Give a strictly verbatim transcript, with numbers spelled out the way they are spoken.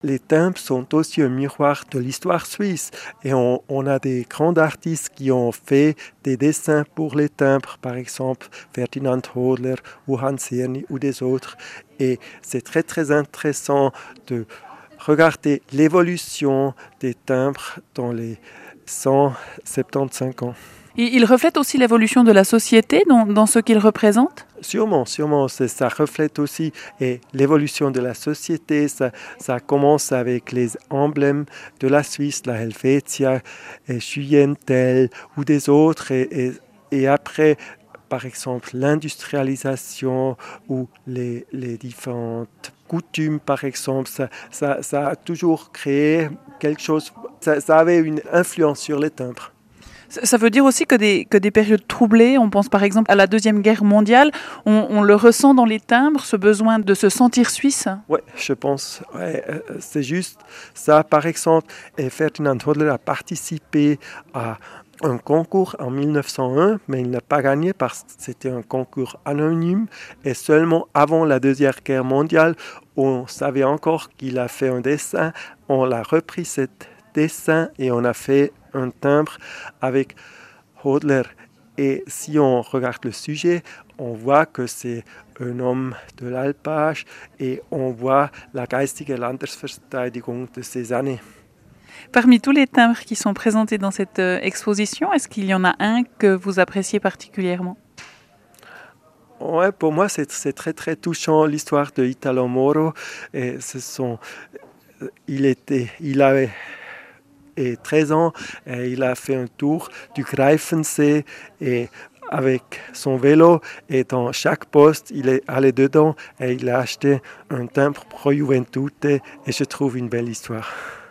Les timbres sont aussi un miroir de l'histoire suisse et on, on a des grands artistes qui ont fait des dessins pour les timbres, par exemple Ferdinand Hodler ou Hans Czerny ou des autres. Et c'est très très intéressant de regarder l'évolution des timbres dans les cent soixante-quinze ans. Il reflète aussi l'évolution de la société dans, dans ce qu'il représente ? Sûrement, sûrement, c'est, ça reflète aussi et l'évolution de la société. Ça, ça commence avec les emblèmes de la Suisse, la Helvetia, et Schuyentel ou des autres. Et, et, et après, par exemple, l'industrialisation ou les, les différentes coutumes, par exemple, ça, ça, ça a toujours créé quelque chose, ça, ça avait une influence sur les timbres. Ça veut dire aussi que des, que des périodes troublées, on pense par exemple à la Deuxième Guerre mondiale, on, on le ressent dans les timbres, ce besoin de se sentir suisse ? Oui, je pense, ouais, c'est juste ça. Par exemple, Ferdinand Hodler a participé à un concours en mille neuf cent un, mais il n'a pas gagné parce que c'était un concours anonyme. Et seulement avant la Deuxième Guerre mondiale, on savait encore qu'il a fait un dessin. On l'a repris, cet dessin, et on a fait un timbre avec Hodler. Et si on regarde le sujet, on voit que c'est un homme de l'alpage et on voit la geistige Landesverteidigung de ces années. Parmi tous les timbres qui sont présentés dans cette exposition, est-ce qu'il y en a un que vous appréciez particulièrement ? Ouais, pour moi, c'est, c'est très très touchant l'histoire de Italo Moro. Et ce sont, il était, il avait et treize ans, et il a fait un tour du Greifensee et avec son vélo, et dans chaque poste, il est allé dedans et il a acheté un timbre Pro Juventute, et je trouve une belle histoire.